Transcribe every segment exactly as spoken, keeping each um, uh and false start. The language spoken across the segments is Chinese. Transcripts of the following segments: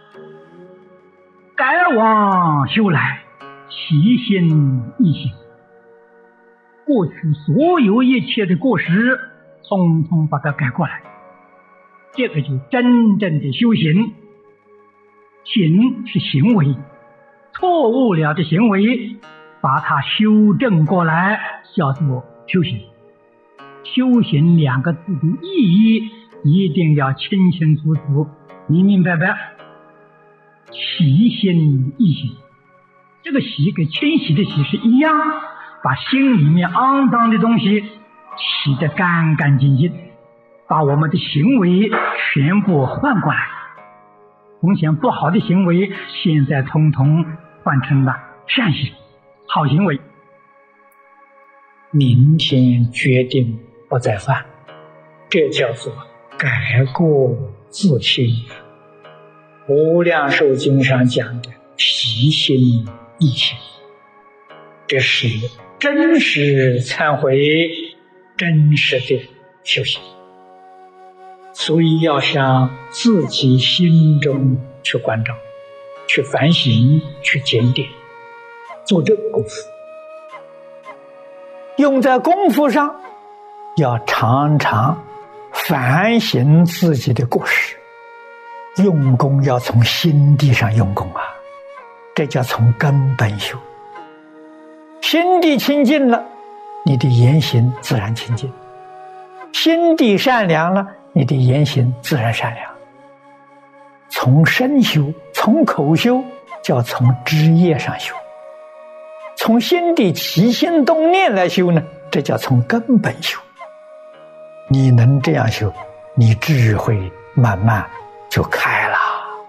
改往修来，其心易行。过去所有一切的过失，统统把它改过来，这个就真正的修行。行是行为，错误了的行为，把它修正过来，叫做修行。修行两个字的意义一定要清清楚楚、明明白白。其心易行，这个洗跟清洗的洗是一样，把心里面肮脏的东西洗得干干净净，把我们的行为全部换过来。从前不好的行为，现在统统换成了善行、好行为。明天决定不再犯，这叫做改过自新。无量寿经上讲的其心易行，这是真实忏悔，真实的修行。所以要向自己心中去关照，去反省，去检点，做这个功夫。用在功夫上，要常常反省自己的过失。用功要从心地上用功啊，这叫从根本修。心地清净了，你的言行自然清净；心地善良了，你的言行自然善良。从身修，从口修，叫从枝叶上修；从心地起心动念来修呢，这叫从根本修。你能这样修，你智慧慢慢就开了。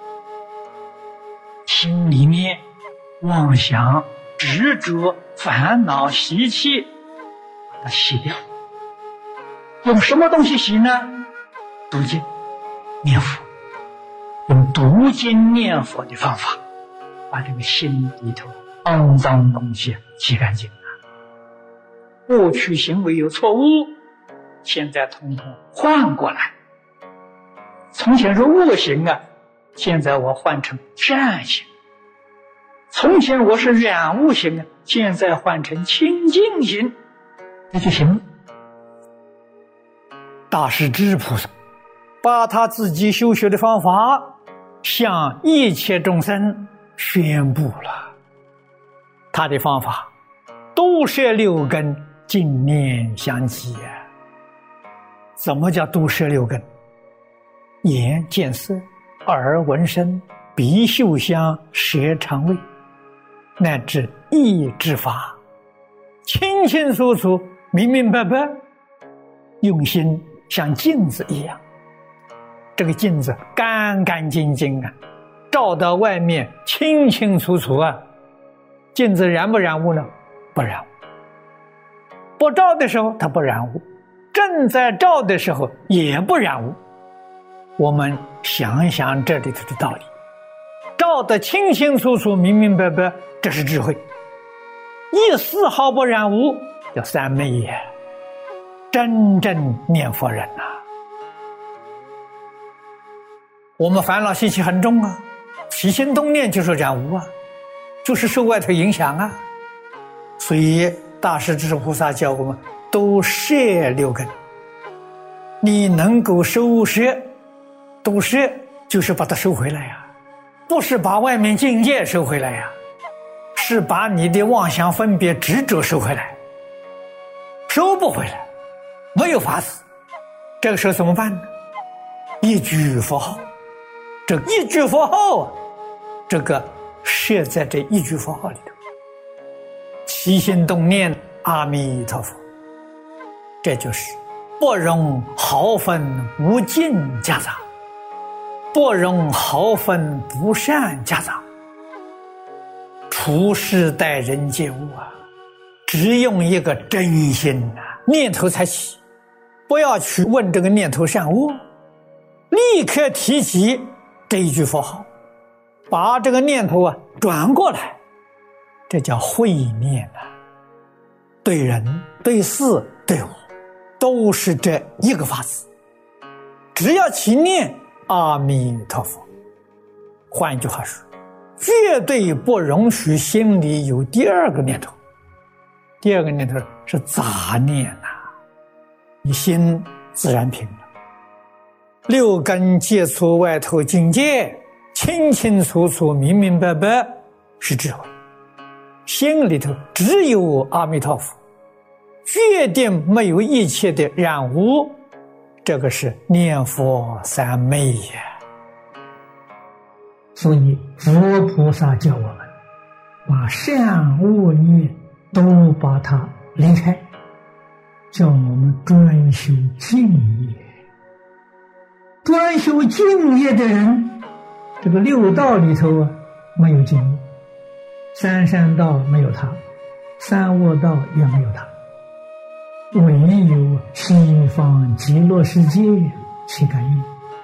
心里面妄想、执着、烦恼、习气，把它洗掉。用什么东西洗呢？读经、念佛。用读经念佛的方法，把这个心里头肮脏东西洗干净了。过去行为有错误，现在统统换过来。从前是恶行啊，现在我换成善行；从前我是染污行啊，现在换成清净行，这就行了。大势至菩萨把他自己修学的方法向一切众生宣布了。他的方法都摄六根，净念相继。怎么叫都摄六根？眼见色，耳闻声，鼻嗅香，舌尝味，乃至意知法，清清楚楚、明明白白，用心像镜子一样。这个镜子干干净净啊，照到外面清清楚楚啊。镜子染不染污呢？不染污。不照的时候它不染污，正在照的时候也不染污。我们想一想这里头的道理，照得清清楚楚、明明白白，这是智慧。一丝毫不染污，叫三昧也。真正念佛人啊，我们烦恼习气很重啊，起心动念就是染污啊，就是受外头影响啊。所以大势至菩萨教我们都摄六根。你能够收摄，都摄就是把它收回来呀、啊，不是把外面境界收回来呀、啊，是把你的妄想分别执着收回来。收不回来，没有法子。这个时候怎么办呢？一句佛号，这一句佛号，这个摄在这一句佛号里头，起心动念阿弥陀佛，这就是不容毫分无尽夹杂，不容毫分不善夹杂。处事待人接物啊，只用一个真心啊，念头才起，不要去问这个念头善恶，立刻提起这一句佛号，把这个念头啊转过来，这叫慧念啊。对人、对事、对我，都是这一个法子。只要起念阿弥陀佛， 换句话说，绝对不容许心里有第二个念头。第二个念头是杂念呐、啊，你心自然平了。六根接触外头境界，清清楚楚、明明白白，是智慧。心里头只有阿弥陀佛，决定没有一切的染污，这个是念佛三昧呀。 所以佛菩萨教我们把善恶业都把它离开，叫我们专修净业。专修净业的人，这个六道里头啊没有净业，三善道没有他，三恶道也没有他，唯有西方极乐世界起感应。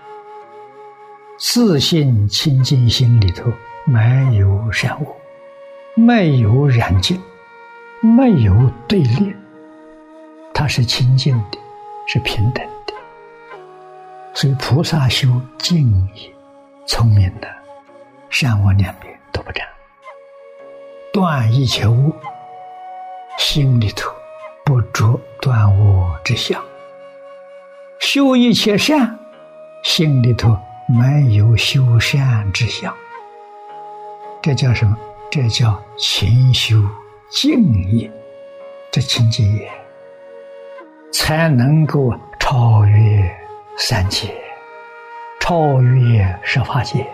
自信清净心里头没有善恶，没有染净，没有对立，它是清净的，是平等的。所以菩萨修净业，聪明的善恶两边都不沾，断一切恶，心里头不着断恶之相，修一切善，心里头没有修善之相。这叫什么？这叫勤修净业。这清净业才能够超越三界，超越十法界。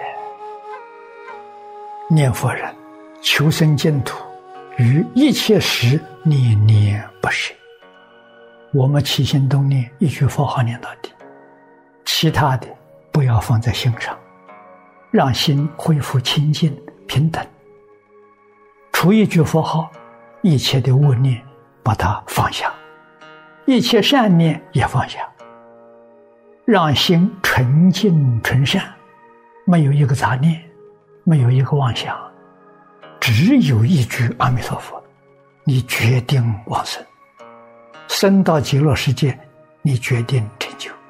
念佛人求生净土，于一切时念念不舍。我们起心动念，一句佛号念到底，其他的不要放在心上，让心恢复清净平等。除一句佛号，一切的恶念把它放下，一切善念也放下，让心纯净纯善，没有一个杂念，没有一个妄想，只有一句阿弥陀佛，你决定往生，生到极乐世界，你决定成就。